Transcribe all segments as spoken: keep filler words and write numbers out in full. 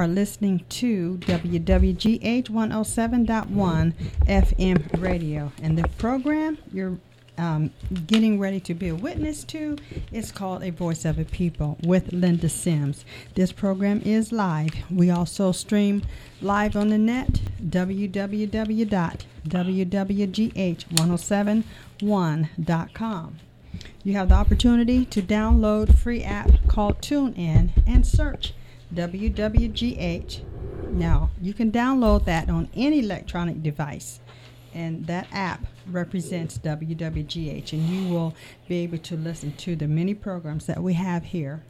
are listening to W W G H one oh seven point one F M radio. And the program you're um, getting ready to be a witness to is called A Voice of a People with Linda Sims. This program is live. We also stream live on the net, w w w dot w w g h one oh seven one dot com. You have the opportunity to download a free app called TuneIn and search W W G H. Now, you can download that on any electronic device, and that app represents W W G H, and you will be able to listen to the many programs that we have here.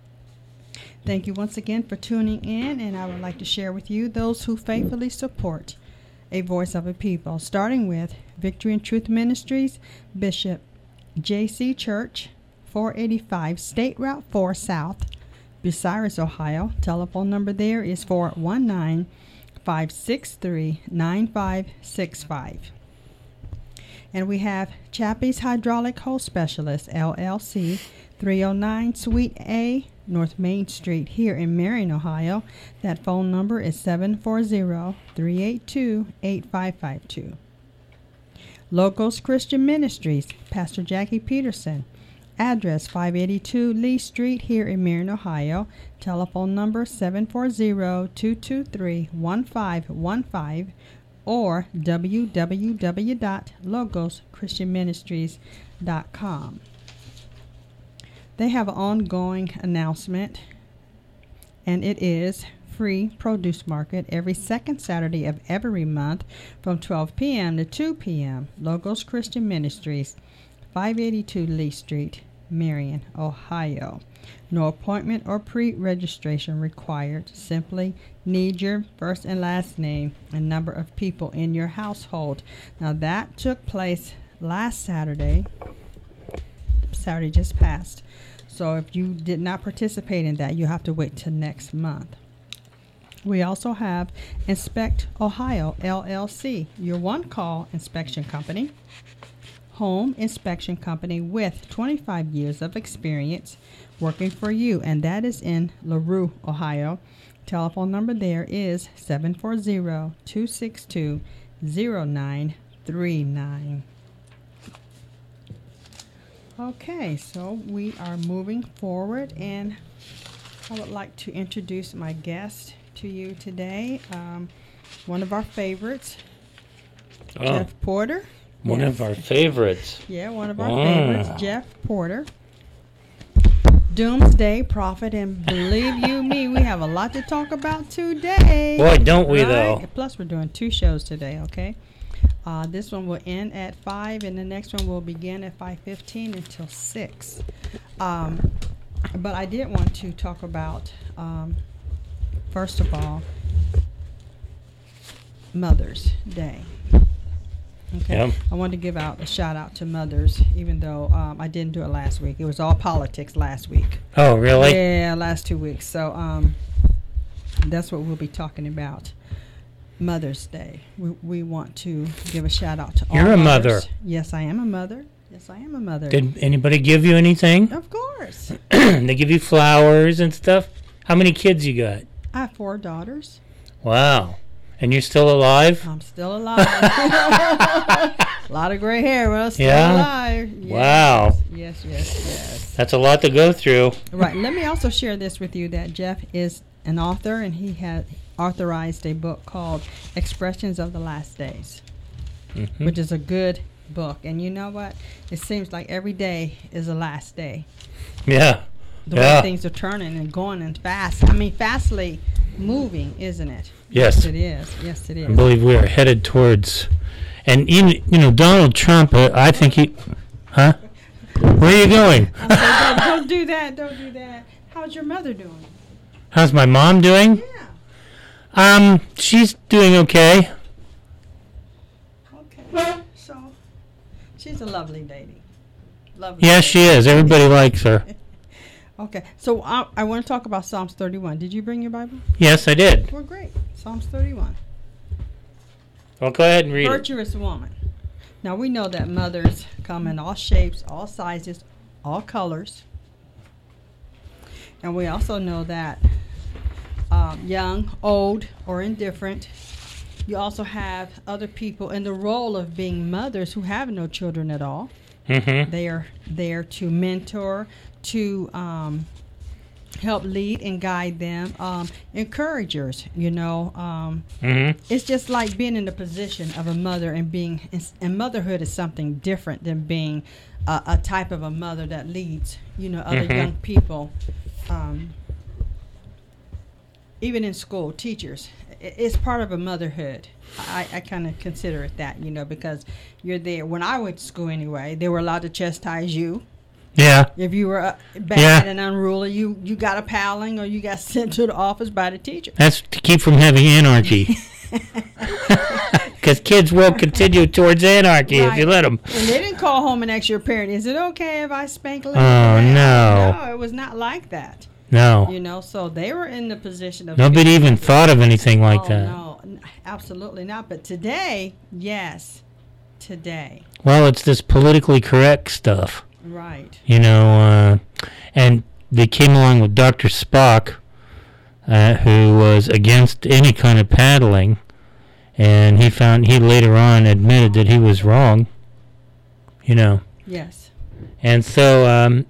Thank you once again for tuning in, and I would like to share with you those who faithfully support A Voice of a People, starting with Victory and Truth Ministries, Bishop J C Church, four eighty-five State Route four South, Bucyrus, Ohio. Telephone number there is four one nine, five six three, nine five six five. And we have Chappie's Hydraulic Hose Specialist, L L C, three oh nine Suite A, North Main Street, here in Marion, Ohio. That phone number is seven four zero, three eight two, eight five five two. Logos Christian Ministries, Pastor Jackie Peterson. Address five eighty-two Lee Street, here in Marion, Ohio. Telephone number seven four zero, two two three, one five one five or w w w dot logos christian ministries dot com. They have an ongoing announcement, and it is free produce market every second Saturday of every month from twelve p.m. to two p.m. Logos Christian Ministries, five eighty-two Lee Street, Marion, Ohio. No appointment or pre-registration required. Simply need your first and last name and number of people in your household. Now, that took place last Saturday, Saturday just passed. So if you did not participate in that, you have to wait till next month. We also have Inspect Ohio, L L C, your one-call inspection company, home inspection company with twenty-five years of experience working for you, and that is in LaRue, Ohio. Telephone number there is seven four zero, two six two, zero nine three nine. Okay, so we are moving forward, and I would like to introduce my guest to you today. Um, one of our favorites, oh. Jeff Porter. One yes. of our favorites. Yeah, one of our wow. favorites, Jeff Porter. Doomsday Prophet, and believe you me, we have a lot to talk about today. Boy, don't we, right? though. Plus, we're doing two shows today, okay? Uh, this one will end at five, and the next one will begin at five fifteen until six. Um, but I did want to talk about, um, first of all, Mother's Day. Okay, yep. I wanted to give out a shout out to mothers, even though um, I didn't do it last week. It was all politics last week. Oh, really? Yeah, last two weeks. So um, that's what we'll be talking about. Mother's Day. We we want to give a shout out to all You're a mothers. mother. Yes, I am a mother. Yes, I am a mother. Did anybody give you anything? Of course. They give you flowers and stuff? How many kids you got? I have four daughters. Wow. And you're still alive? I'm still alive. A lot of gray hair, but I'm still yeah? alive. Yes. Wow. Yes, yes, yes. That's a lot to go through. Right. Let me also share this with you that Jeff is an author, and he has authorized a book called Expressions of the Last Days, mm-hmm. which is a good book. And you know what? It seems like every day is a last day. Yeah. The yeah. way things are turning and going and fast. I mean, fastly moving, isn't it? Yes. Yes, it is. Yes, it is. I believe we are headed towards, and even, you know, Donald Trump, uh, I think he, huh? Where are you going? I'm sorry, don't, don't do that. Don't do that. How's your mother doing? How's my mom doing? Yeah. Um, she's doing okay. Okay. So, she's a lovely lady. Lovely. Yeah, lady. she is. Everybody likes her. Okay, so I, I want to talk about Psalms thirty-one. Did you bring your Bible? Yes, I did. Well, great. Psalms thirty-one. Well, go ahead and read Virtuous it. Woman. Now, we know that mothers come in all shapes, all sizes, all colors. And we also know that um, uh, young, old, or indifferent. You also have other people in the role of being mothers who have no children at all. Mm-hmm. They are there to mentor, to um, help lead and guide them, um, encouragers, you know. Um, Mm-hmm. it's just like being in the position of a mother, and being, and motherhood is something different than being a, a type of a mother that leads, you know, other Mhm. young people. Um, even in school, teachers, i- it's part of a motherhood. I, I kind of consider it that, you know, because you're there. When I went to school anyway, they were allowed to chastise you. Yeah. If you were uh, bad Yeah. and unruly, you, you got a paddling or you got sent to the office by the teacher. That's to keep from having anarchy. Because kids will continue towards anarchy if you Right. let them. And they didn't call home and ask your parent, is it okay if I spank a little Oh, bit? no. No, it was not like that. No. You know, so they were in the position of... Nobody even thought of anything like oh, that. no, n- absolutely not. But today, yes, today, Well, it's this politically correct stuff, right. you know, uh, and they came along with Doctor Spock, uh, who was against any kind of paddling, and he found, he later on admitted that he was wrong, you know. Yes. And so, um,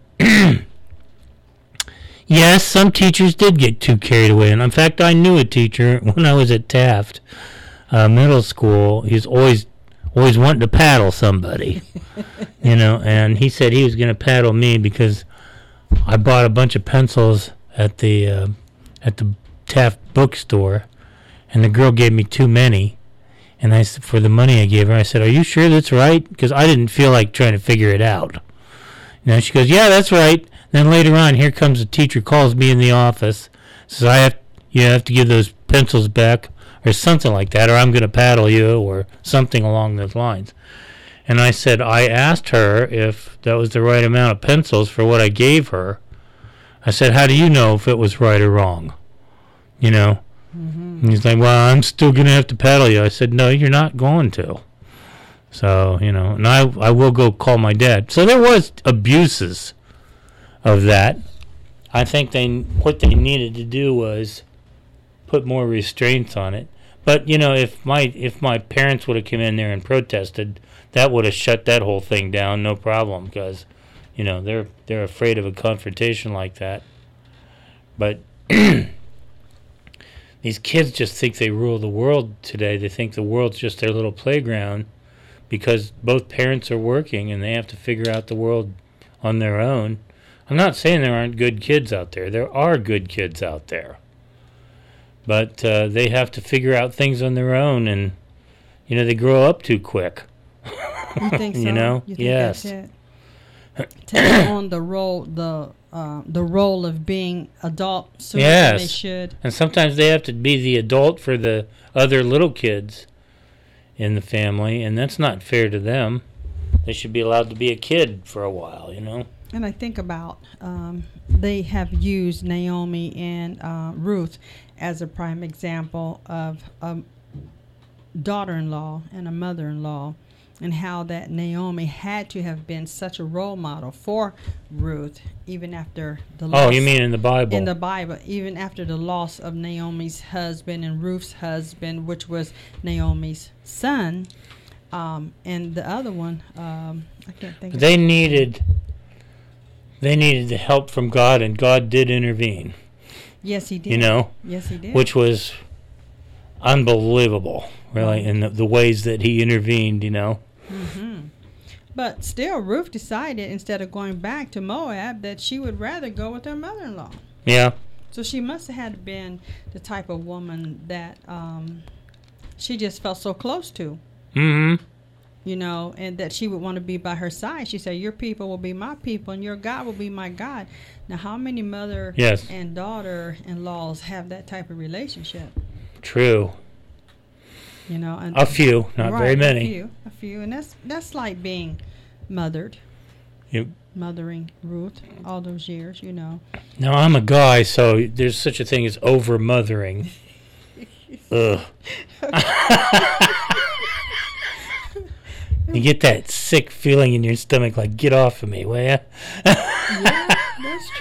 yes, some teachers did get too carried away. And in fact, I knew a teacher when I was at Taft uh, Middle School. He's always always wanting to paddle somebody, you know. And he said he was going to paddle me because I bought a bunch of pencils at the uh, at the Taft bookstore, and the girl gave me too many. And I said, for the money I gave her, I said, "Are you sure that's right?" Because I didn't feel like trying to figure it out. You know, she goes, "Yeah, that's right." Then later on, here comes the teacher, calls me in the office, says, "I have, you have to give those pencils back," or something like that, or "I'm going to paddle you," or something along those lines. And I said, I asked her if that was the right amount of pencils for what I gave her. I said, "How do you know if it was right or wrong?" You know? Mm-hmm. And he's like, "Well, I'm still going to have to paddle you." I said, "No, you're not going to." So, you know, and I, I will go call my dad. So there was abuses of that. I think they what they needed to do was put more restraints on it. But, you know, if my if my parents would have come in there and protested, that would have shut that whole thing down, no problem, because, you know, they're they're afraid of a confrontation like that. But these kids just think they rule the world today. They think the world's just their little playground because both parents are working and they have to figure out the world on their own. I'm not saying there aren't good kids out there. There are good kids out there. But uh, they have to figure out things on their own, and, you know, they grow up too quick. You think so? You know? You think Yes. that's it? Take on the role, the uh, the role of being adult sooner than they Yes. should. And sometimes they have to be the adult for the other little kids in the family, and that's not fair to them. They should be allowed to be a kid for a while, you know? And I think about um, they have used Naomi and uh, Ruth as a prime example of a daughter-in-law and a mother-in-law, and how that Naomi had to have been such a role model for Ruth, even after the loss. Oh, you mean in the Bible? In the Bible, even after the loss of Naomi's husband and Ruth's husband, which was Naomi's son, um, and the other one, um, I can't think. They of needed, they needed the help from God, and God did intervene. Yes, he did. You know, Yes, he did. which was unbelievable, really, in the, the ways that he intervened. You know. hmm But still, Ruth decided, instead of going back to Moab, that she would rather go with her mother-in-law. Yeah. So she must have had been the type of woman that um, she just felt so close to, Mm-hmm. you know, and that she would want to be by her side. She said, "Your people will be my people, and your God will be my God." Now, how many mother Yes. and daughter-in-laws have that type of relationship? True. You know, and A few, not right, very many. A few, a few, and that's that's like being mothered. Yep. Mothering Ruth all those years, you know. Now, I'm a guy, so there's such a thing as over-mothering. Ugh. You get that sick feeling in your stomach, like, get off of me, will ya? Yeah, that's true.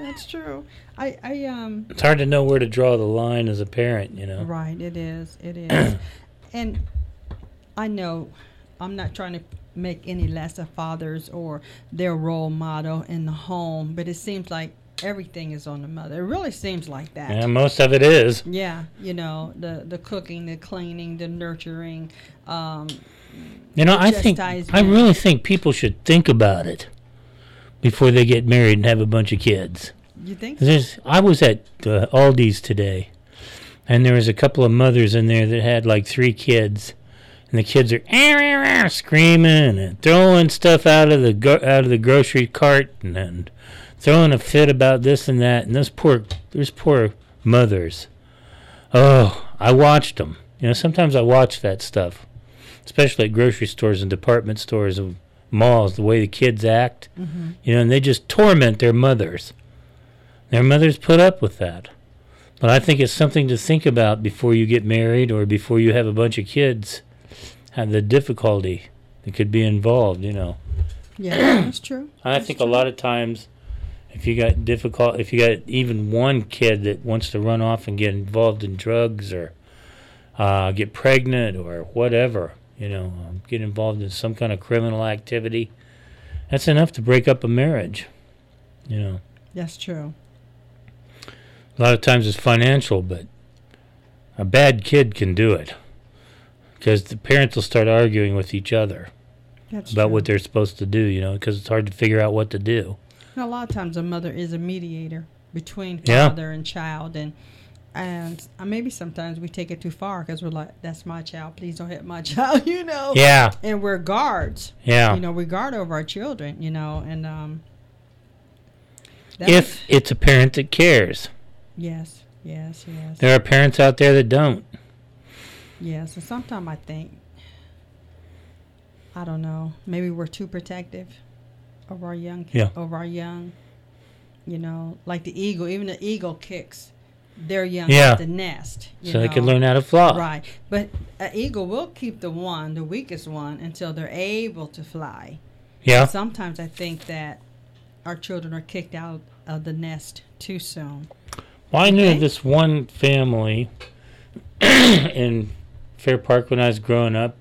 That's true. I, I um. It's hard to know where to draw the line as a parent, you know. Right. It is. It is. And I know I'm not trying to make any less of fathers or their role model in the home, but it seems like everything is on the mother. It really seems like that. Yeah, most of it is. Yeah, you know, the the cooking, the cleaning, the nurturing. Um, you know, I think I really think people should think about it before they get married and have a bunch of kids. You think so? There's, I was at uh, Aldi's today, and there was a couple of mothers in there that had like three kids. And the kids are ah, ah, ah, screaming and throwing stuff out of the go- out of the grocery cart and, and throwing a fit about this and that. And those poor, those poor mothers. Oh, I watched them. You know, sometimes I watch that stuff, especially at grocery stores and department stores and malls. The way the kids act, mm-hmm. you know, and they just torment their mothers. Their mothers put up with that. But I think it's something to think about before you get married or before you have a bunch of kids. And the difficulty that could be involved, you know. Yeah, that's true. I that's think true. a lot of times, if you got difficult, if you got even one kid that wants to run off and get involved in drugs or uh, get pregnant or whatever, you know, um, get involved in some kind of criminal activity, that's enough to break up a marriage, you know. That's true. A lot of times it's financial, but a bad kid can do it. Because the parents will start arguing with each other That's about true. what they're supposed to do, you know, because it's hard to figure out what to do. And a lot of times a mother is a mediator between Yeah. father and child. And and uh, maybe sometimes we take it too far because we're like, that's my child. Please don't hit my child, you know. Yeah. And we're guards. Yeah. You know, we guard over our children, you know. And um, if it's a parent that cares. Yes, yes, yes. There are parents out there that don't. Yes, and sometimes I think, I don't know, maybe we're too protective of our young kids, yeah. of our young, you know, like the eagle, even the eagle kicks their young yeah. at the nest. You so know? they can learn how to fly. Right, but an eagle will keep the one, the weakest one, until they're able to fly. Yeah. Sometimes I think that our children are kicked out of the nest too soon. Well, I knew Okay. this one family in Fair Park when I was growing up,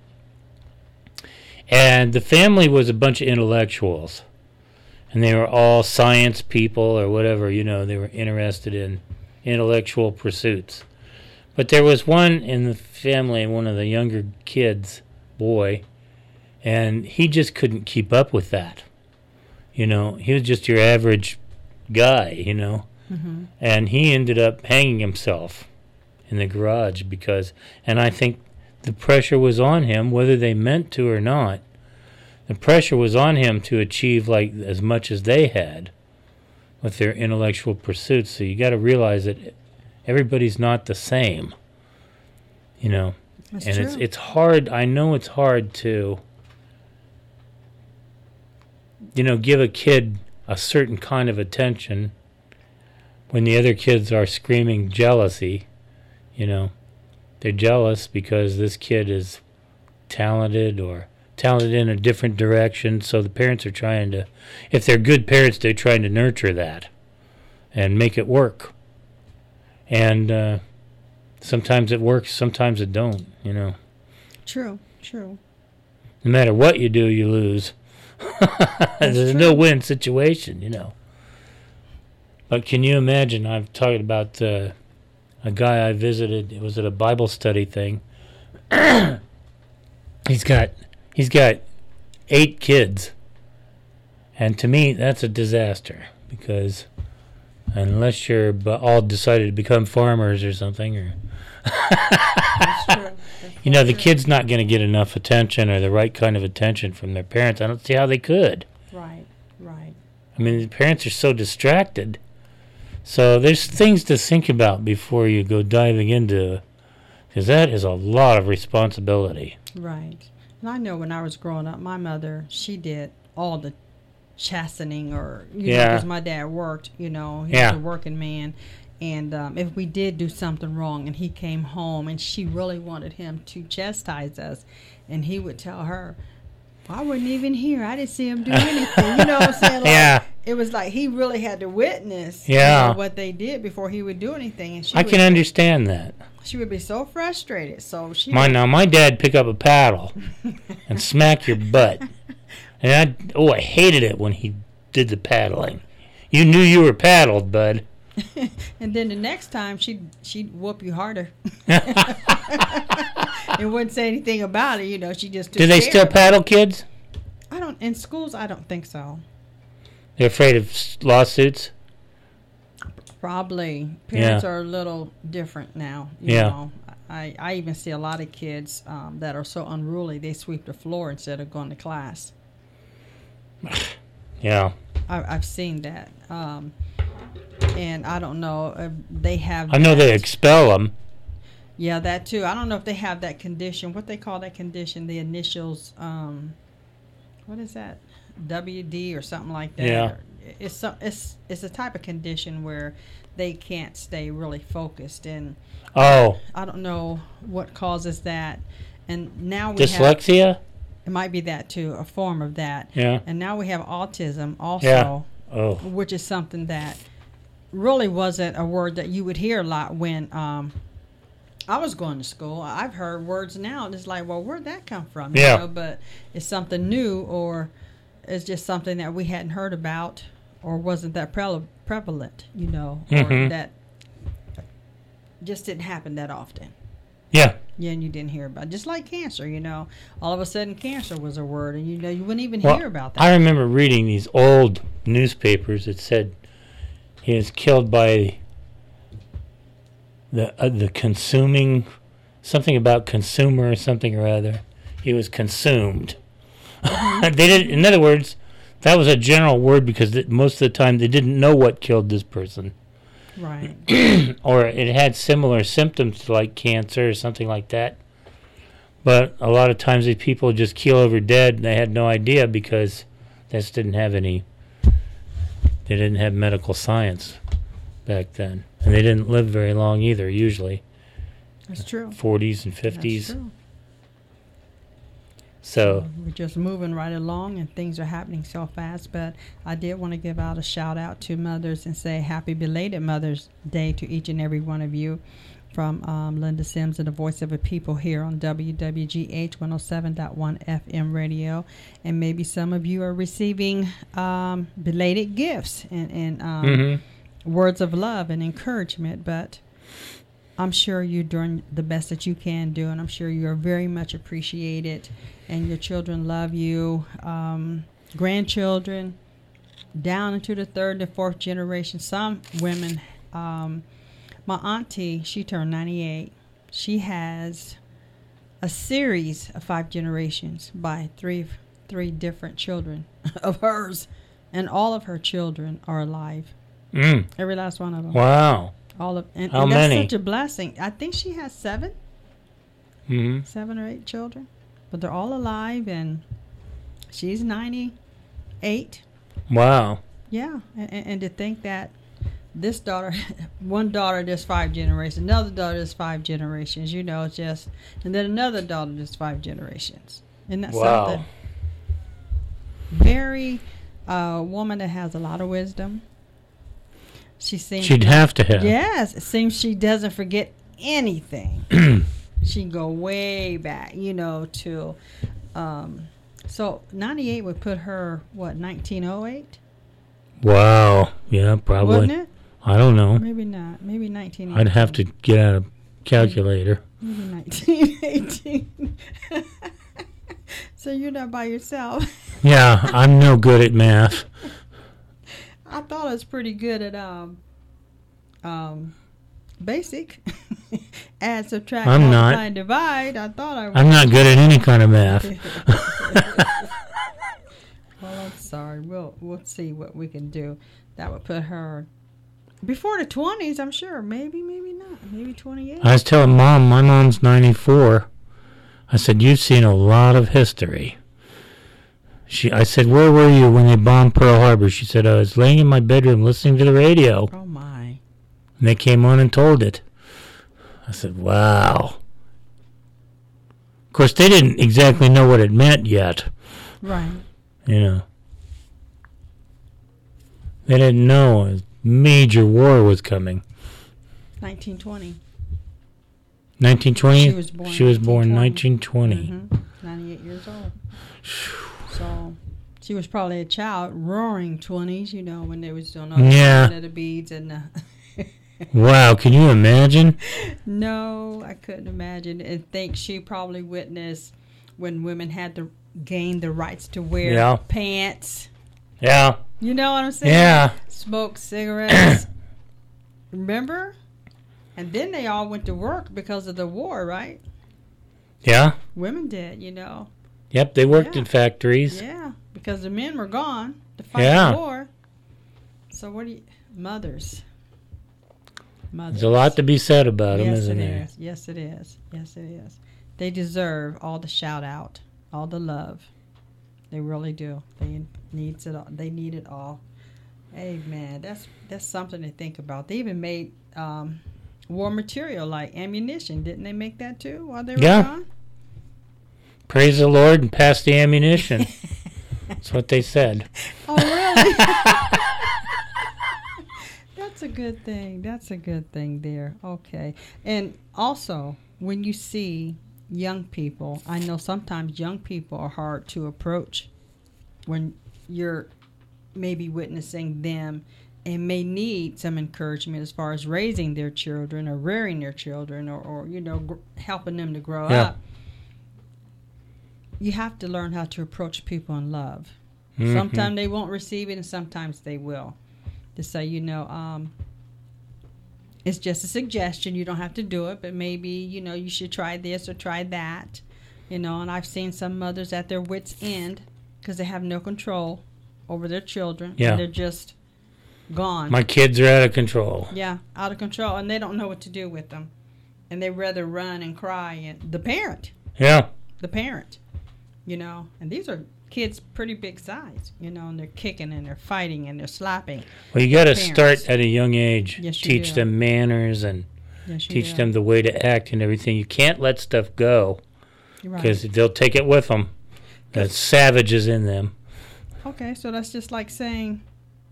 and the family was a bunch of intellectuals, and they were all science people or whatever, you know, they were interested in intellectual pursuits. But there was one in the family, one of the younger kids, boy, and he just couldn't keep up with that. You know, he was just your average guy, you know, Mm-hmm. and he ended up hanging himself in the garage because, and I think the pressure was on him, whether they meant to or not. The pressure was on him to achieve like as much as they had with their intellectual pursuits. So you got to realize that everybody's not the same, you know. That's and true. it's it's hard. I know it's hard to, you know, give a kid a certain kind of attention when the other kids are screaming jealousy, you know. They're jealous because this kid is talented or talented in a different direction. So the parents are trying to, if they're good parents, they're trying to nurture that and make it work. And uh, sometimes it works, sometimes it don't, you know. True, true. No matter what you do, you lose. There's a true. no-win situation, you know. But can you imagine, I've talked about uh, a guy I visited, it was at a Bible study thing. he's got he's got eight kids. And to me, that's a disaster because unless you're b- all decided to become farmers or something, or That's true. That's you know, the true. kid's not going to get enough attention or the right kind of attention from their parents. I don't see how they could. Right, right. I mean, the parents are so distracted. So there's things to think about before you go diving into, because that is a lot of responsibility. Right. And I know when I was growing up, my mother, she did all the chastening or, you know, Yeah. because my dad worked, you know, he Yeah. was a working man. And um, if we did do something wrong and he came home and she really wanted him to chastise us, and he would tell her, I wasn't even here. I didn't see him do anything. You know what I'm saying? Like, Yeah. it was like he really had to witness Yeah. you know, what they did before he would do anything. And she I would, can understand that. She would be so frustrated. So she My would, now, my dad pick up a paddle and smack your butt, and I oh I hated it when he did the paddling. You knew you were paddled, bud. and then the next time she'd she'd whoop you harder. And wouldn't say anything about it. You know, she just. Do they still paddle kids? I don't. In schools, I don't think so. They're afraid of s- lawsuits. Probably. Parents Yeah. are a little different now. You Yeah. know. I, I even see a lot of kids um, that are so unruly, they sweep the floor instead of going to class. Yeah. I, I've seen that. Um, and I don't know if they have. I know they that- expel them. Yeah, that too. I don't know if they have that condition. What they call that condition, the initials, um, what is that? W D or something like that. Yeah. Or It's some, it's it's a type of condition where they can't stay really focused, and Oh, I don't know what causes that. And now we have, dyslexia? it might be that too, a form of that. Yeah. And now we have autism also, Yeah. Oh. which is something that really wasn't a word that you would hear a lot when um, I was going to school. I've heard words now, and it's like, well, where'd that come from? You Yeah. know, but it's something new, or it's just something that we hadn't heard about, or wasn't that pre- prevalent, you know, or Mhm. that just didn't happen that often. Yeah. Yeah, and you didn't hear about it. Just like cancer, you know. All of a sudden, cancer was a word, and you know, you wouldn't even Well, hear about that. I remember reading these old newspapers that said he was killed by the uh, the consuming something about consumer or something or other. He was consumed. they did. In other words, that was a general word because th- most of the time they didn't know what killed this person, Right. or it had similar symptoms to like cancer or something like that. But a lot of times these people just keel over dead, and they had no idea because they just didn't have any. They didn't have medical science back then, and they didn't live very long either. Usually, That's true. forties and That's fifties. true. So We're just moving right along, and things are happening so fast. But I did want to give out a shout out to mothers and say happy belated Mother's Day to each and every one of you. From um, Linda Sims and the Voice of a People here on W W G H one oh seven point one F M radio. And maybe some of you are receiving um, belated gifts and, and um, mm-hmm. words of love and encouragement. But I'm sure you're doing the best that you can do, and I'm sure you're very much appreciated, and your children love you. Um, grandchildren, down into the third and fourth generation. Some women... Um, My auntie, she turned ninety-eight. She has a series of five generations by three three different children of hers, and all of her children are alive. Mm. Every last one of them. Wow. All of and, How and that's many? such a blessing. I think she has seven, Mm-hmm. seven or eight children, but they're all alive, and she's ninety-eight. Wow. Yeah, and, and, and to think that this daughter, one daughter does five generations, another daughter does five generations, you know, it's just, and then another daughter does five generations. Isn't that Wow. something? Very, a uh, woman that has a lot of wisdom. She seems. She'd have to have. Yes, it seems she doesn't forget anything. She can go way back, you know, to, um, so ninety-eight would put her, what, nineteen oh eight? Wow. Yeah, probably. Wouldn't it? I don't know. Maybe not. Maybe nineteen eighteen. I'd have to get out a calculator. Maybe nineteen eighteen. So you're not by yourself. Yeah, I'm no good at math. I thought I was pretty good at um, um, basic. Add, subtract, I'm multiply, not. and divide. I thought I was. I'm not good at any kind of math. Well, I'm sorry. We'll we'll see what we can do. That would put her before the twenties. I'm sure. Maybe, maybe not. Maybe twenty-eight. I was telling Mom, my mom's ninety-four. I said, you've seen a lot of history. She, I said, where were you when they bombed Pearl Harbor? She said, I was laying in my bedroom listening to the radio. Oh my! And they came on and told it. I said, wow. Of course, they didn't exactly know what it meant yet. Right. You know. They didn't know a major war was coming. nineteen twenty. nineteen twenty? She was born She was born nineteen nineteen twenty. Mm-hmm. ninety-eight years old. So she was probably a child, roaring twenties, you know, when they was doing all Yeah. the beads and the Wow, can you imagine? No, I couldn't imagine. And think she probably witnessed when women had to gain the rights to wear Yeah. pants. Yeah. You know what I'm saying? Yeah. Smoke cigarettes. Remember? And then they all went to work because of the war, right? Yeah. Women did, you know. Yep, they worked Yeah. in factories. Yeah, because the men were gone to fight Yeah. the war. So what do you... Mothers. Mothers. There's a lot to be said about them, Yes, isn't it there? is. Yes, it is. Yes, it is. They deserve all the shout out, all the love. They really do. They needs it all. They need it all. Hey, man, that's that's something to think about. They even made um, war material like ammunition. Didn't they make that too while they were Yeah. gone? Praise the Lord and pass the ammunition. That's what they said. Oh, really? That's a good thing. That's a good thing there. Okay. And also, when you see young people, I know sometimes young people are hard to approach when you're maybe witnessing them and may need some encouragement as far as raising their children or rearing their children or, or you know, gr- helping them to grow Yeah. up. You have to learn how to approach people in love. Mhm. Sometimes they won't receive it and sometimes they will. To say, you know, um, it's just a suggestion. You don't have to do it, but maybe, you know, you should try this or try that. You know, and I've seen some mothers at their wits' end because they have no control over their children. Yeah. And they're just gone. My kids are out of control. Yeah, out of control. And they don't know what to do with them. And they rather run and cry. And the parent, Yeah. the parent, you know, and these are kids pretty big size, you know, and they're kicking and they're fighting and they're slapping. Well, you got to Parents. start at a young age. Yes, you Teach do. them manners and Yes, you teach do. them the way to act and everything. You can't let stuff go You're right. because they'll take it with them. That savage is in them. Okay, so that's just like saying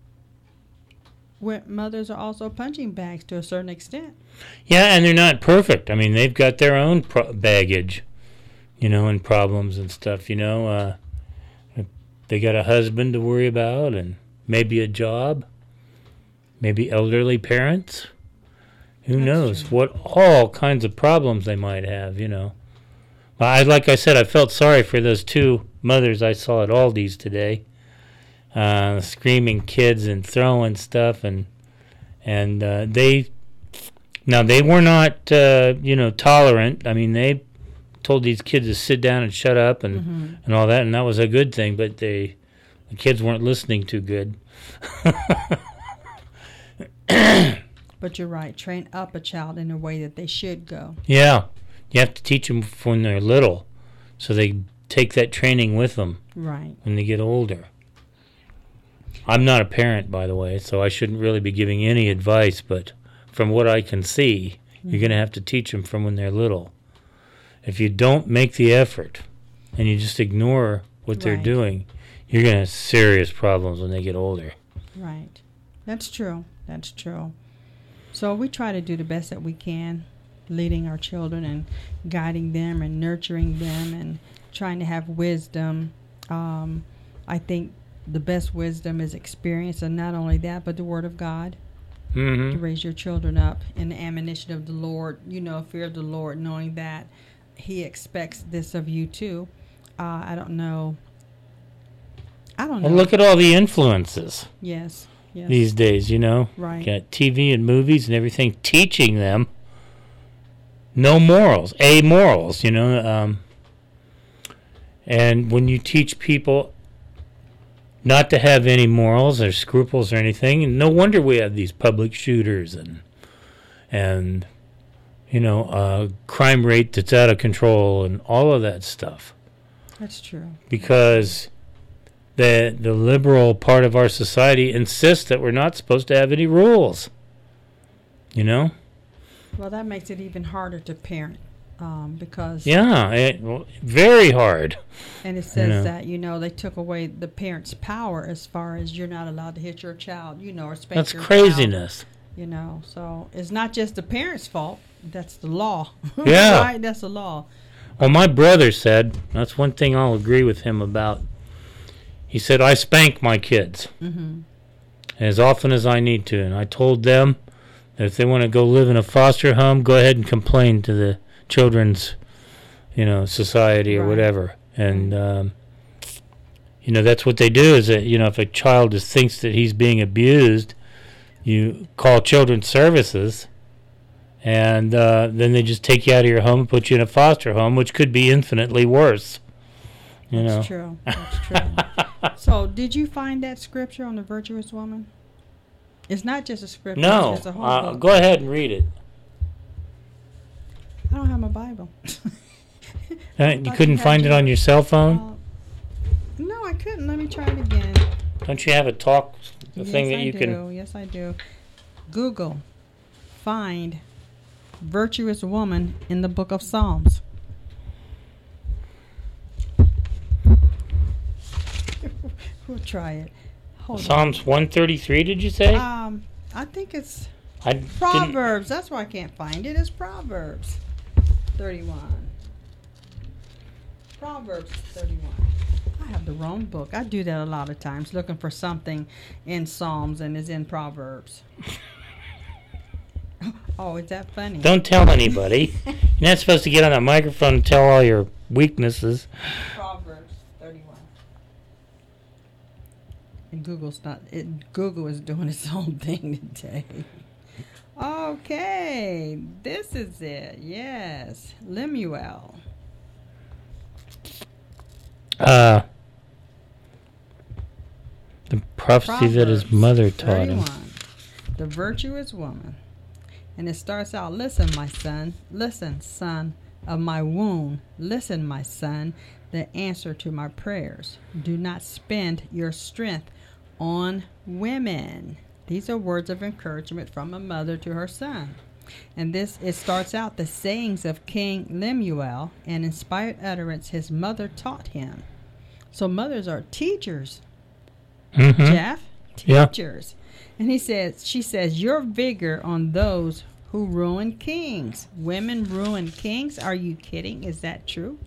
where mothers are also punching bags to a certain extent. Yeah, and they're not perfect. I mean, they've got their own pro- baggage, you know, and problems and stuff, you know. Uh, they got a husband to worry about and maybe a job, maybe elderly parents. Who That's knows true. what all kinds of problems they might have, you know. Well, I, like I said, I felt sorry for those two mothers I saw at Aldi's today, uh, screaming kids and throwing stuff, and and uh, they now they were not uh, you know tolerant. I mean, they told these kids to sit down and shut up and Mm-hmm. and all that, and that was a good thing. But they the kids weren't listening too good. But you're right. Train up a child in a way that they should go. Yeah, you have to teach them when they're little, so they take that training with them Right. when they get older. I'm not a parent, by the way, so I shouldn't really be giving any advice, but from what I can see, mm-hmm. you're going to have to teach them from when they're little. If you don't make the effort and you just ignore what they're Right. doing, you're going to have serious problems when they get older. Right. That's true. That's true. So we try to do the best that we can, leading our children and guiding them and nurturing them and trying to have wisdom. Um, I think the best wisdom is experience, and not only that, but the Word of God. Mm-hmm. To raise your children up in the admonition of the Lord, you know, fear of the Lord, knowing that He expects this of you too. Uh, I don't know. I don't know. Well, look at all the influences Yes. Yes. these days, you know. Right. Got T V and movies and everything teaching them no morals, amorals, you know. Um, and when you teach people not to have any morals or scruples or anything, no wonder we have these public shooters and and you know uh, crime rate that's out of control and all of that stuff. That's true. Because the the liberal part of our society insists that we're not supposed to have any rules. You know? Well, that makes it even harder to parent. um, because Yeah, it, well, very hard. and it says You know. that, you know, they took away the parents' power as far as you're not allowed to hit your child, you know, or spank That's your craziness. child, you know. So it's not just the parents' fault. That's the law. Yeah. Right? That's the law. Well, my brother said, that's one thing I'll agree with him about. He said, I spank my kids Mm-hmm. as often as I need to. And I told them that if they want to go live in a foster home, go ahead and complain to the children's, you know, society or Right. whatever. And, um, you know, that's what they do is that, you know, if a child is, thinks that he's being abused, you call children's services. And uh, then they just take you out of your home and put you in a foster home, which could be infinitely worse. You That's know. true. That's true. So, did you find that scripture on the virtuous woman? It's not just a scripture. No. It's a whole Uh, book. go ahead and read it. I don't have my Bible. Uh, I you thought couldn't had find it on your cell phone? Uh, no, I couldn't. Let me try it again. Don't you have a talk a yes, thing that I you do. can? Yes, I do. Google. Find virtuous woman in the book of Psalms. We'll try it. Hold Psalms one thirty-three, did you say? on. Um, I think it's I didn't- Proverbs. That's why I can't find it. It's Proverbs thirty-one. Proverbs thirty-one. I have the wrong book. I do that a lot of times, looking for something in Psalms and it's in Proverbs. Oh, is that funny? Don't tell anybody. You're not supposed to get on a microphone and tell all your weaknesses. Proverbs thirty-one. And Google's not. It, Google is doing its own thing today. Okay, this is it. Yes, Lemuel. Uh, the prophecy that his Proverbs mother taught him. thirty-one. The virtuous woman. And it starts out, listen, my son. Listen, son of my womb. Listen, my son, the answer to my prayers. Do not spend your strength on women. These are words of encouragement from a mother to her son. And this, it starts out the sayings of King Lemuel, and inspired utterance his mother taught him. So mothers are teachers, Mm-hmm. Jeff. Yeah. Teachers. And he says, she says, your vigor on those who ruin kings. Women ruin kings? Are you kidding? Is that true?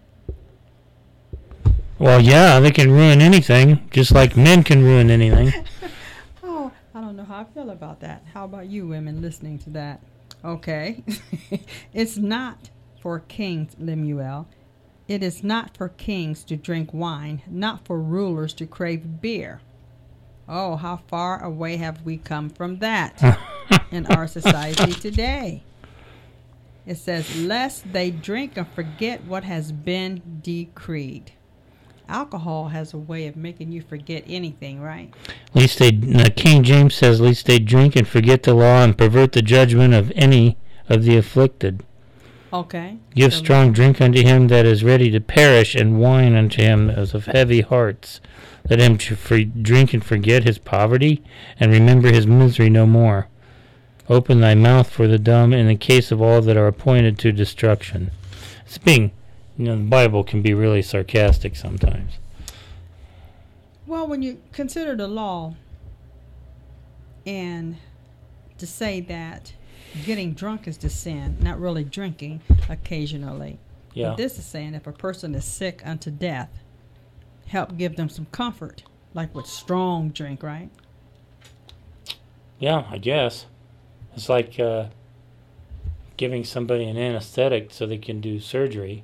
Well, yeah, they can ruin anything, just like men can ruin anything. Oh, I don't know how I feel about that. How about you women listening to that? Okay. It's not for kings, Lemuel. It is not for kings to drink wine, not for rulers to crave beer. Oh, how far away have we come from that in our society today? It says, lest they drink and forget what has been decreed. Alcohol has a way of making you forget anything, right? At least they, uh, King James says, lest they drink and forget the law and pervert the judgment of any of the afflicted. Okay. Give So- strong drink unto him that is ready to perish, and wine unto him as of heavy hearts. Let him to for- drink and forget his poverty, and remember his misery no more. Open thy mouth for the dumb in the case of all that are appointed to destruction. It's being, you know, the Bible can be really sarcastic sometimes. Well, when you consider the law and to say that getting drunk is the sin, not really drinking occasionally. Yeah. But this is saying if a person is sick unto death, help give them some comfort, like with strong drink, right? Yeah, I guess. It's like uh, giving somebody an anesthetic so they can do surgery.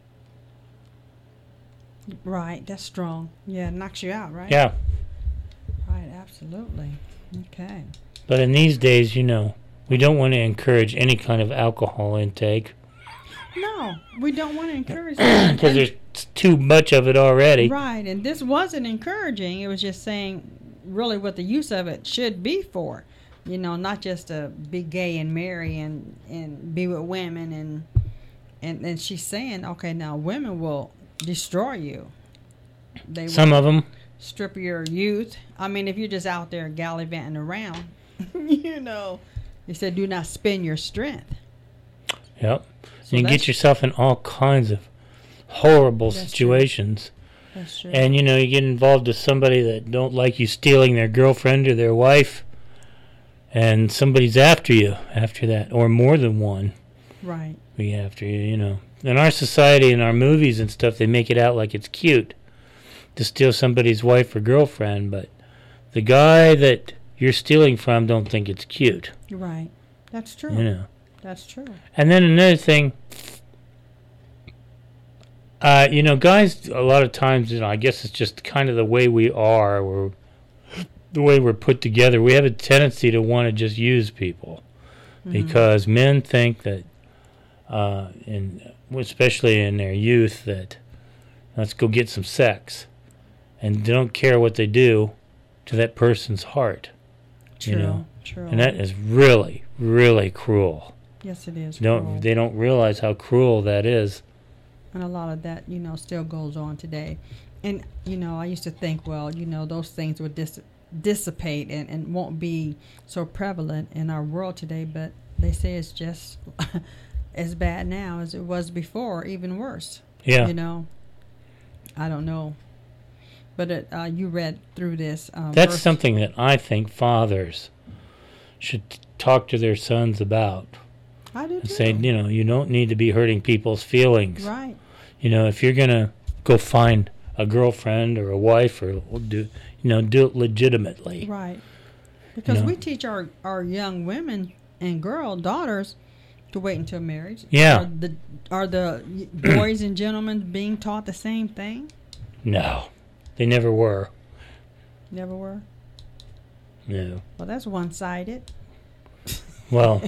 Right, that's strong. Yeah, it knocks you out, right? Yeah. Right, absolutely. Okay. But in these days, you know, we don't want to encourage any kind of alcohol intake No, we don't want to encourage that. because there's too much of it already. Right, and this wasn't encouraging. It was just saying really what the use of it should be for. You know, not just to be gay and marry and, and be with women. And, and and she's saying, okay, now women will destroy you. They Some will of them. strip your youth. I mean, if you're just out there gallivanting around, you know. He said, do not spend your strength. Yep. So you that's- get yourself in all kinds of horrible That's situations. That's true. And, you know, you get involved with somebody that don't like you stealing their girlfriend or their wife, and somebody's after you after that, or more than one right. be after you, you know. In our society, in our movies and stuff, they make it out like it's cute to steal somebody's wife or girlfriend, but the guy that you're stealing from don't think it's cute. Right. That's true. You know. That's true. And then another thing, uh, you know, guys, a lot of times, you know, I guess it's just kind of the way we are, or the way we're put together. We have a tendency to want to just use people Mm-hmm. because men think that, uh, in, especially in their youth, that let's go get some sex, and they don't care what they do to that person's heart. True. You know, True. and that is really, really cruel. Yes, it is. They don't cruel. they don't realize how cruel that is. And a lot of that, you know, still goes on today. And, you know, I used to think, well, you know, those things would dis- dissipate and, and won't be so prevalent in our world today. But they say it's just as bad now as it was before, even worse. Yeah. You know, I don't know. But it, uh, you read through this. Um, That's verse- something that I think fathers should t- talk to their sons about. I do And too. say, you know, you don't need to be hurting people's feelings. Right. You know, if you're going to go find a girlfriend or a wife, or do, you know, do it legitimately. Right. Because know? we teach our, our young women and girl daughters to wait until marriage. Yeah. Are the, are the boys and gentlemen being taught the same thing? No, they never were. Never were? No. Well, that's one-sided. Well,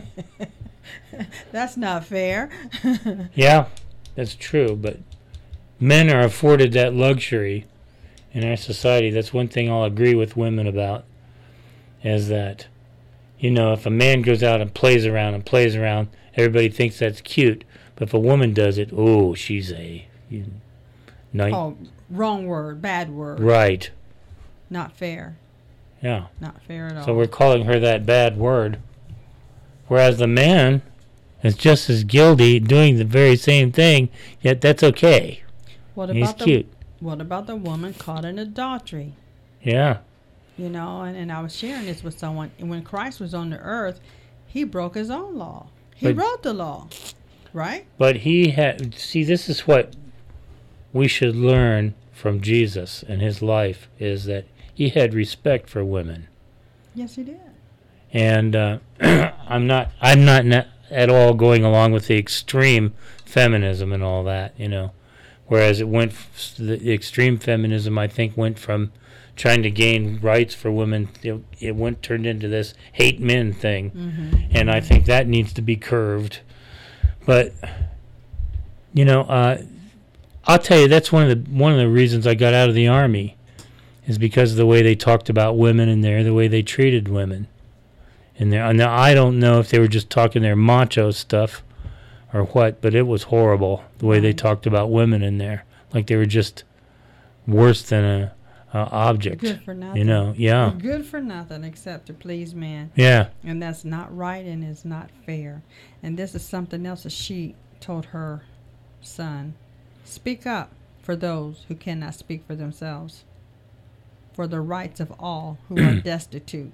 That's not fair. yeah, that's true, but men are afforded that luxury in our society. That's one thing I'll agree with women about, is that, you know, if a man goes out and plays around and plays around, everybody thinks that's cute. But if a woman does it, oh, she's a you, night. Oh, wrong word. Bad word. Right. Not fair. Yeah. Not fair at all. So we're calling her that bad word. Whereas the man is just as guilty doing the very same thing, yet that's okay. what He's about the, cute. What about the woman caught in adultery? Yeah. You know, and, and I was sharing this with someone. And when Christ was on the earth, he broke his own law. He But- wrote the law, right? But he had, see, this is what we should learn from Jesus and his life, is that he had respect for women. Yes, he did. And uh, I'm not, I'm not na- at all going along with the extreme feminism and all that, you know. Whereas it went, f- the extreme feminism, I think, went from trying to gain rights for women, it, it went turned into this hate men thing. Mm-hmm. And I think that needs to be curved. But, you know, uh, I'll tell you, that's one of the one of the reasons I got out of the Army, is because of the way they talked about women in there, the way they treated women in there. And now I don't know if they were just talking their macho stuff or what, but it was horrible the way they Right. talked about women in there, like they were just worse than a, a object. Good for nothing. You know, yeah, Good for nothing except to please man. yeah, And that's not right and is not fair. And this is something else that she told her son. Speak up for those who cannot speak for themselves, for the rights of all who are destitute.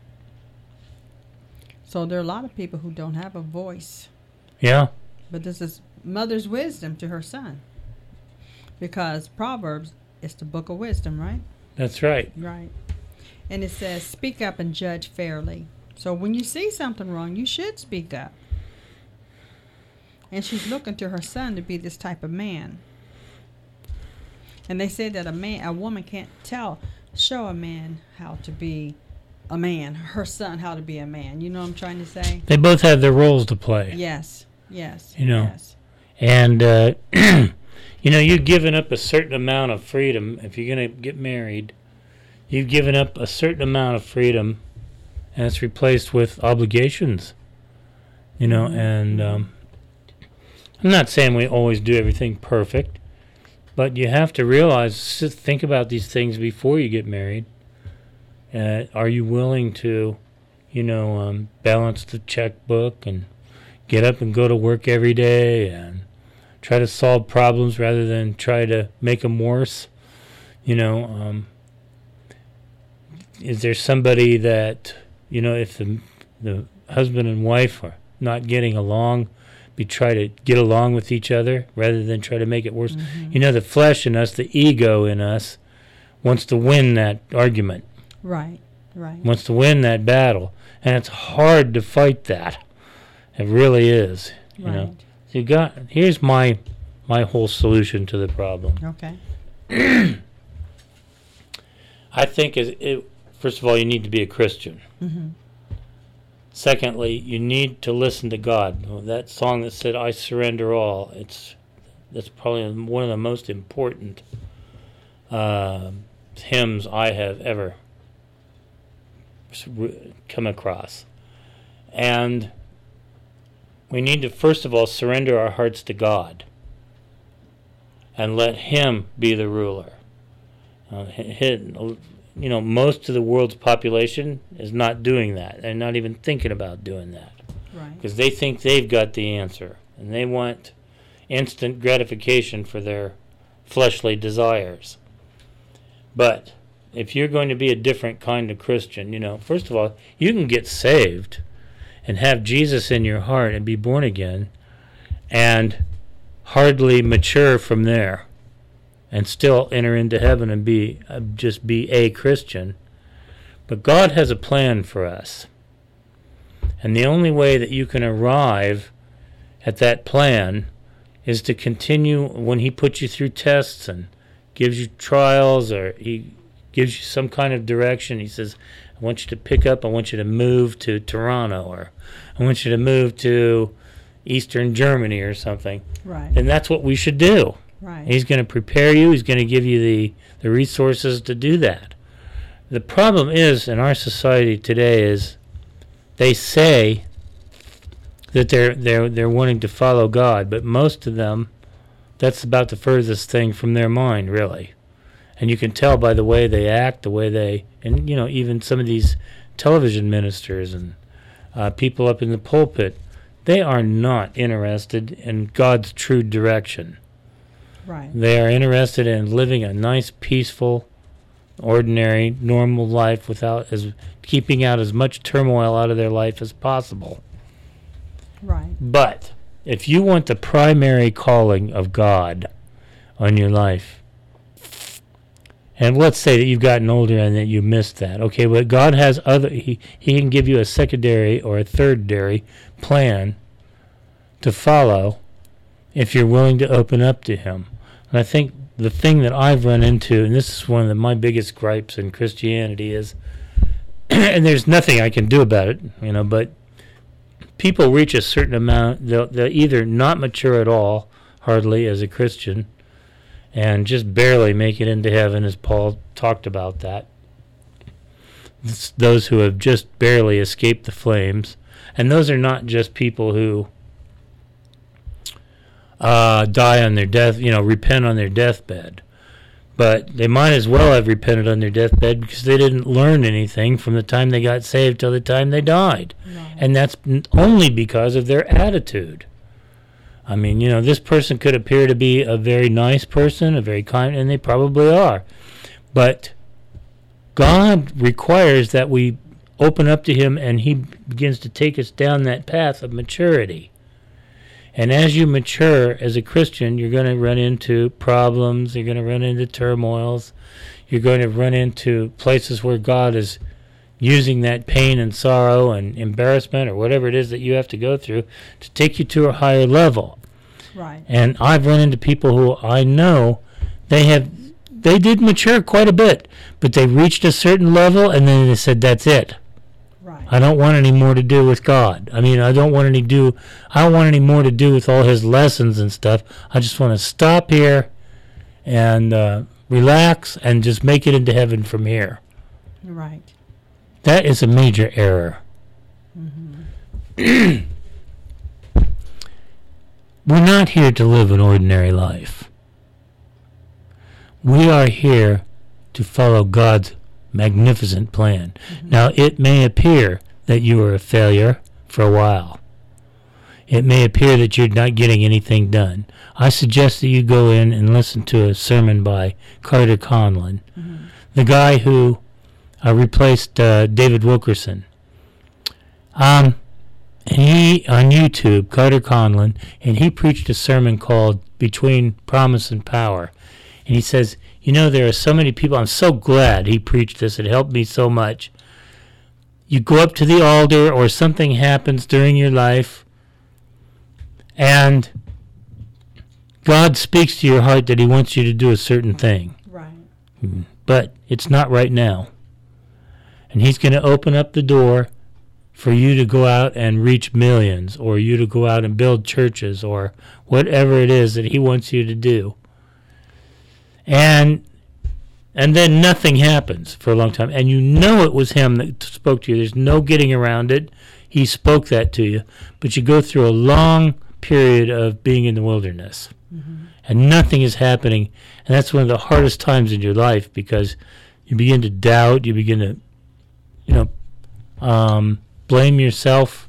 So there are a lot of people who don't have a voice. yeah, But this is mother's wisdom to her son. Because Proverbs is the book of wisdom, right? that's right. Right. And it says, speak up and judge fairly. So when you see something wrong, you should speak up. And she's looking to her son to be this type of man. And they say that a man, a woman can't tell, show a man how to be a man, her son how to be a man. You know what I'm trying to say? They both have their roles to play. Yes, yes. You know. Yes. And, uh, you know, you've given up a certain amount of freedom. If you're going to get married, you've given up a certain amount of freedom, and it's replaced with obligations. You know, Mhm. and um, I'm not saying we always do everything perfect, but you have to realize, sit- think about these things before you get married. Uh, are you willing to, you know, um, balance the checkbook and get up and go to work every day and try to solve problems rather than try to make them worse. You know, um, is there somebody that, you know, if the the husband and wife are not getting along, we try to get along with each other rather than try to make it worse. Mm-hmm. You know, the flesh in us, the ego in us, wants to win that argument. Right, right. Wants to win that battle. And it's hard to fight that. It really is. You right. know. So you got, here's my my whole solution to the problem. Okay. I think, it, it, first of all, you need to be a Christian. Mm-hmm. Secondly, you need to listen to God. That song that said, I surrender all, it's that's probably one of the most important uh, hymns I have ever come across. And we need to, first of all, surrender our hearts to God and let Him be the ruler. Uh, hit, You know, most of the world's population is not doing that. They're not even thinking about doing that. Right. Because they think they've got the answer. And they want instant gratification for their fleshly desires. But if you're going to be a different kind of Christian, you know, first of all, you can get saved and have Jesus in your heart and be born again and hardly mature from there, and still enter into heaven and be uh, just be a Christian. But God has a plan for us. And the only way that you can arrive at that plan is to continue when He puts you through tests and gives you trials, or He gives you some kind of direction. He says, I want you to pick up, I want you to move to Toronto, or I want you to move to Eastern Germany or something. Right. And that's what we should do. Right. He's going to prepare you. He's going to give you the, the resources to do that. The problem is, in our society today, is they say that they're they're they're wanting to follow God, but most of them, that's about the furthest thing from their mind, really. And you can tell by the way they act, the way they, and you know, even some of these television ministers and uh, people up in the pulpit, they are not interested in God's true direction. Right. They are interested in living a nice, peaceful, ordinary, normal life without as keeping out as much turmoil out of their life as possible. Right. But if you want the primary calling of God on your life, and let's say that you've gotten older and that you missed that, okay, but God has other, he, he can give you a secondary or a thirdary plan to follow if you're willing to open up to Him. And I think the thing that I've run into, and this is one of the, my biggest gripes in Christianity, is, and there's nothing I can do about it, you know, but people reach a certain amount, they'll, they'll either not mature at all, hardly, as a Christian, and just barely make it into heaven, as Paul talked about that. It's those who have just barely escaped the flames. And those are not just people who uh, die on their death, you know, repent on their deathbed. But they might as well have repented on their deathbed because they didn't learn anything from the time they got saved till the time they died. No. And that's only because of their attitude. I mean, you know, this person could appear to be a very nice person, a very kind, and they probably are. But God requires that we open up to Him, and He begins to take us down that path of maturity. And as you mature as a Christian, you're going to run into problems, you're going to run into turmoils, you're going to run into places where God is using that pain and sorrow and embarrassment or whatever it is that you have to go through to take you to a higher level. Right. And I've run into people who I know they have they did mature quite a bit, but they reached a certain level and then they said, that's it. Right. I don't want any more to do with God. I mean, I don't want any do I don't want any more to do with all His lessons and stuff. I just want to stop here and uh, relax and just make it into heaven from here. Right. That is a major error. Mm-hmm. We're not here to live an ordinary life. We are here to follow God's magnificent plan. Mm-hmm. Now, it may appear that you are a failure for a while. it may appear that you're not getting anything done. I suggest that you go in and listen to a sermon by Carter Conlon, mm-hmm. the guy who uh, replaced uh, David Wilkerson. Um, and he, on YouTube, Carter Conlon, and he preached a sermon called Between Promise and Power. And he says, you know, there are so many people, I'm so glad he preached this, it helped me so much. You go up to the altar or something happens during your life, and God speaks to your heart that he wants you to do a certain thing. Right. But it's not right now. And he's going to open up the door for you to go out and reach millions, or you to go out and build churches, or whatever it is that he wants you to do. And and then nothing happens for a long time. And you know it was him that spoke to you. There's no getting around it. He spoke that to you. But you go through a long period of being in the wilderness. Mm-hmm. And nothing is happening. And that's one of the hardest times in your life, because you begin to doubt. You begin to, you know, um, blame yourself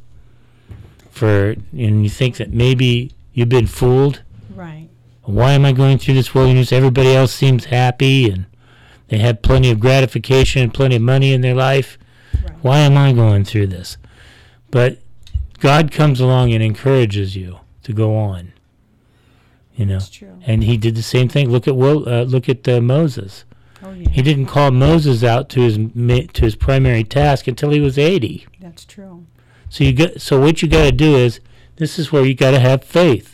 for, and you think that maybe you've been fooled. Right. Why am I going through this wilderness? Everybody else seems happy, and they have plenty of gratification and plenty of money in their life. Right. Why am I going through this? But God comes along and encourages you to go on. You know, That's true. And he did the same thing. Look at Will. Uh, look at uh, Moses. Oh, yeah. He didn't call Moses out to his to his primary task until he was eighty. That's true. So you got. So what you got to do is, this is where you got to have faith.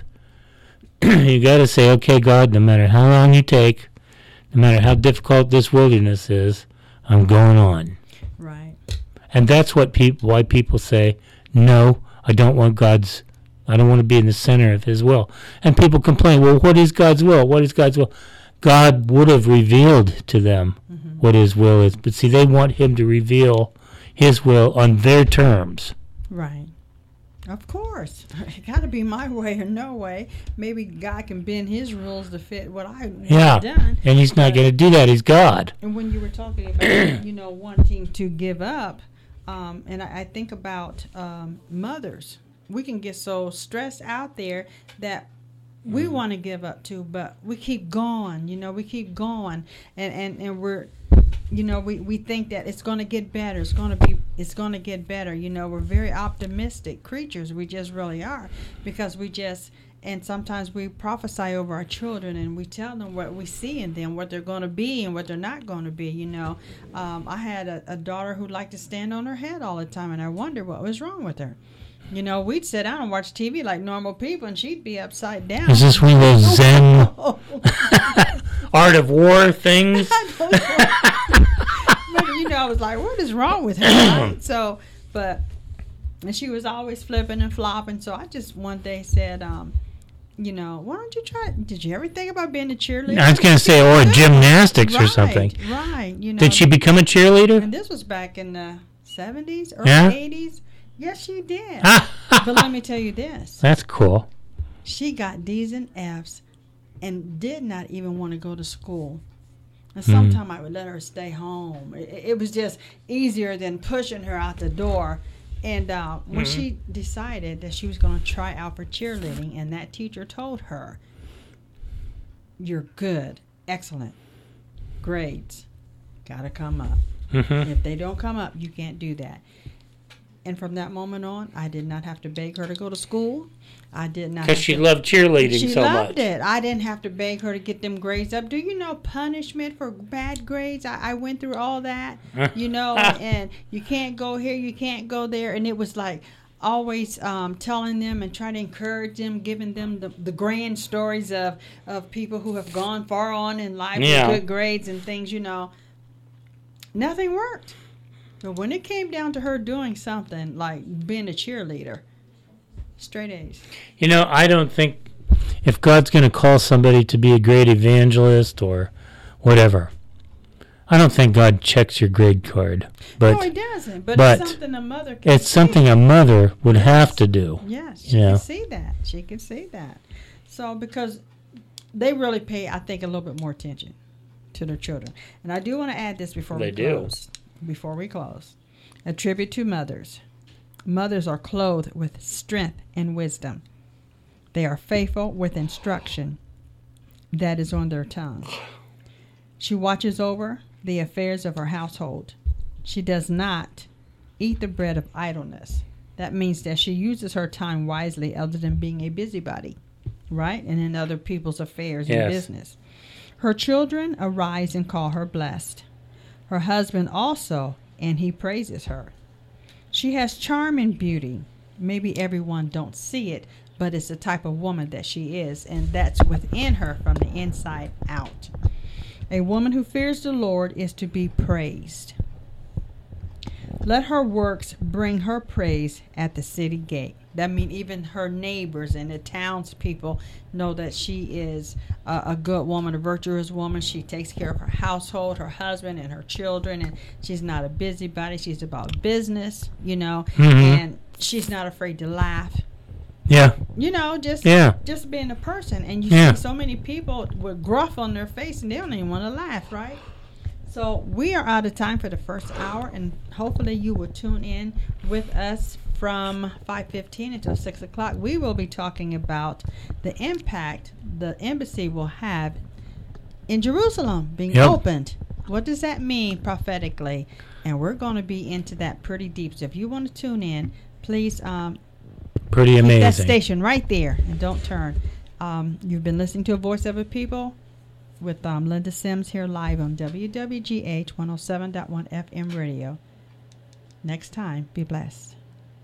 You got to say, okay, God, no matter how long you take, no matter how difficult this wilderness is, I'm going on. Right. And that's what people. Why people say, no, I don't want God's. I don't want to be in the center of his will. And people complain, well, what is God's will? What is God's will? God would have revealed to them mm-hmm. what his will is. But see, they want him to reveal his will on their terms. Right. Of course. It got to be my way or no way. Maybe God can bend his rules to fit what I've yeah. done. And he's not going to do that. He's God. And when you were talking about, you know, wanting to give up, um, and I, I think about um, mothers. We can get so stressed out there that we want to give up too, but we keep going, you know, we keep going, and, and, and we're, you know, we, we think that it's going to get better, it's going to be, it's going to get better, you know, we're very optimistic creatures, we just really are, because we just, and sometimes we prophesy over our children, and we tell them what we see in them, what they're going to be and what they're not going to be, you know. Um, I had a, a daughter who liked to stand on her head all the time, and I wondered what was wrong with her. You know, we'd sit down and watch T V like normal people, and she'd be upside down. Is this one of those Zen art of war things? But, you know, I was like, what is wrong with her? Right? So, but, and she was always flipping and flopping. So I just one day said, um, you know, why don't you try, did you ever think about being a cheerleader? I was going to say, or gymnastics right, or something. Right, you know. Did she become a cheerleader? And this was back in the seventies, early yeah? eighties. Yes, she did. But let me tell you this. That's cool. She got D's and F's and did not even want to go to school. And sometimes mm. I would let her stay home. It, it was just easier than pushing her out the door. And uh, when mm-hmm. she decided that she was going to try out for cheerleading, and that teacher told her, you're good, excellent, grades, got to come up. Mm-hmm. If they don't come up, you can't do that. And from that moment on, I did not have to beg her to go to school. I did not. Because she to, loved cheerleading she so much. She loved it. I didn't have to beg her to get them grades up. Do you know punishment for bad grades? I, I went through all that, you know, and you can't go here, you can't go there. And it was like always um, telling them and trying to encourage them, giving them the, the grand stories of, of people who have gone far on in life yeah. with good grades and things, you know. Nothing worked. But when it came down to her doing something like being a cheerleader, straight A's. You know, I don't think if God's going to call somebody to be a great evangelist or whatever, I don't think God checks your grade card. But, no, he doesn't. But, but it's something a mother can It's see. something a mother would yes. have to do. Yes, she can see that. She can see that. So because they really pay, I think, a little bit more attention to their children. And I do want to add this before they we do. close. Before we close. A tribute to mothers. Mothers are clothed with strength and wisdom. They are faithful with instruction that is on their tongue. She watches over the affairs of her household. She does not eat the bread of idleness. That means that she uses her time wisely other than being a busybody, right? And in other people's affairs yes. and business. Her children arise and call her blessed. Her husband also, and he praises her. She has charm and beauty. Maybe everyone don't see it, but it's the type of woman that she is, and that's within her from the inside out. A woman who fears the Lord is to be praised. Let her works bring her praise at the city gate. That means even her neighbors and the townspeople know that she is a, a good woman, a virtuous woman. She takes care of her household, her husband, and her children, and she's not a busybody. She's about business, you know, mm-hmm. and she's not afraid to laugh. Yeah. You know, just yeah. just being a person. And you yeah. see so many people with gruff on their face, and they don't even want to laugh, right? So we are out of time for the first hour, and hopefully you will tune in with us from five fifteen until six o'clock. We will be talking about the impact the embassy will have in Jerusalem being yep. opened. What does that mean prophetically? And we're going to be into that pretty deep. So if you want to tune in, please um, pretty amazing. That station right there, and don't turn. Um, you've been listening to A Voice of a People with um, Linda Sims here live on W W G H one oh seven point one F M radio. Next time, be blessed.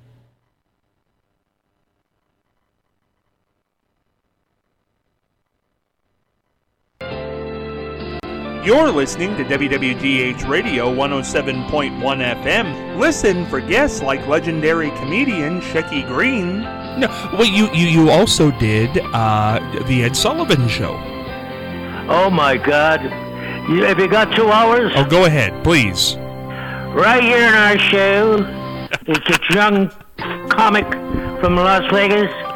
You're listening to W W G H Radio one oh seven point one F M. Listen for guests like legendary comedian Shecky Green. No, well, you, you, you also did uh, the Ed Sullivan Show. Oh, my God. You, have you got two hours? Oh, go ahead, please. Right here in our show, it's a young comic from Las Vegas.